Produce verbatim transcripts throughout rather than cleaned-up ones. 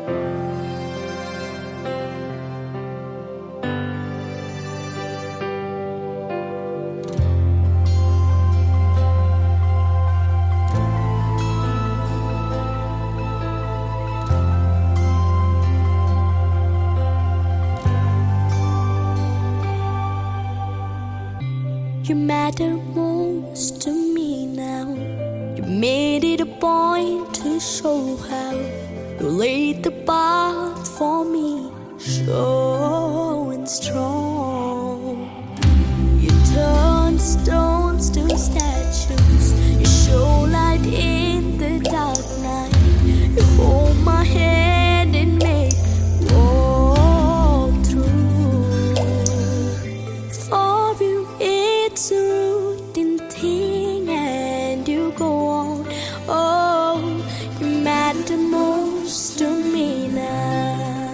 You matter most to me now. You made it a point to show how you laid the path for me, sure and strong. You turned stones to statues. You show light in the dark night. You hold my hand and make me walk through. For you, it's a routine thing, and you go on. Oh, you matter most to me now.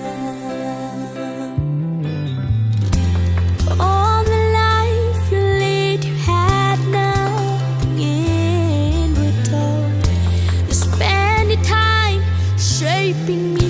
All the life you lead, you had nothing in return. You spend your time shaping me.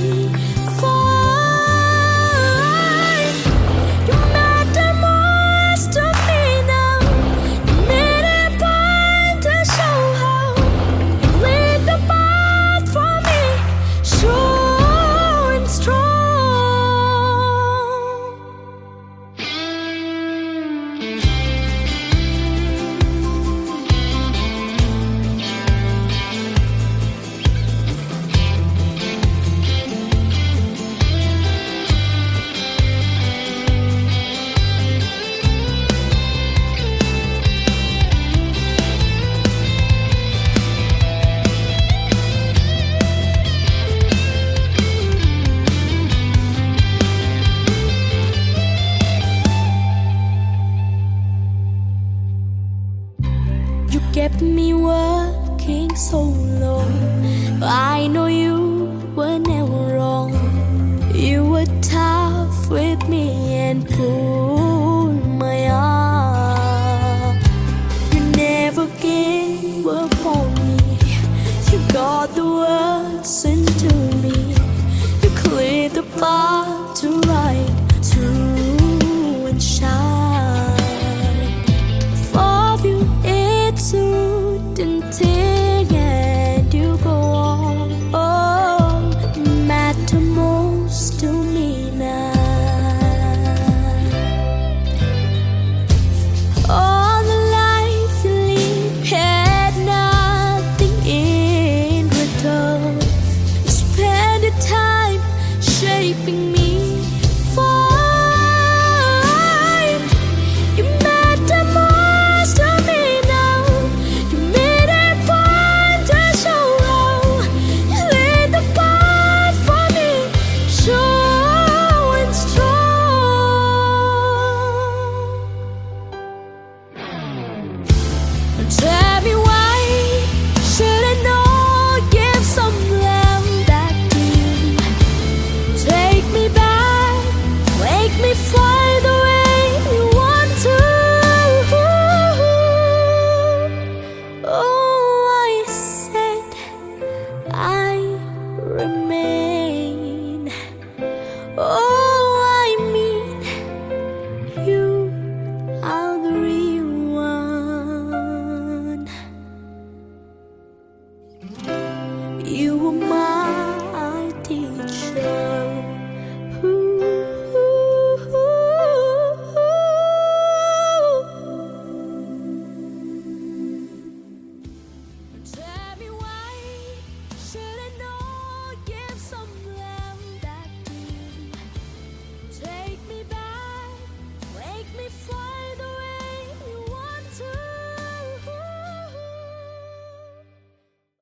You kept me working so long. I know you were never wrong. You were tough with me and pulled my arm. You never gave up on me. You got the words into me. You cleared the path to right, true and shine. For you, it's a routine thing, and you go on. Oh, matter most to me now. All the life you live had nothing in return. You spend your time shaping